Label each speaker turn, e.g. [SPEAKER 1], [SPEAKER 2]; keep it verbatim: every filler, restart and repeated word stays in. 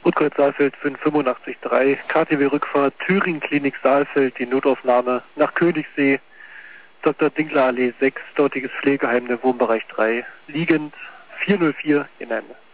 [SPEAKER 1] Utkreuz Saalfeld fünfhundertfünfundachtzig drei, K T W-Rückfahrt, Thüringen Klinik Saalfeld, die Notaufnahme nach Königssee, Doktor Dinkler Allee sechs, dortiges Pflegeheim, der Wohnbereich drei, liegend vier null vier, in Ende.